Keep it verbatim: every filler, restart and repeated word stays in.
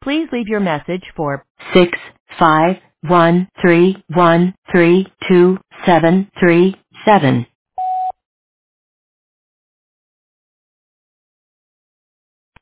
Please leave your message for six five one three one three two seven three seven.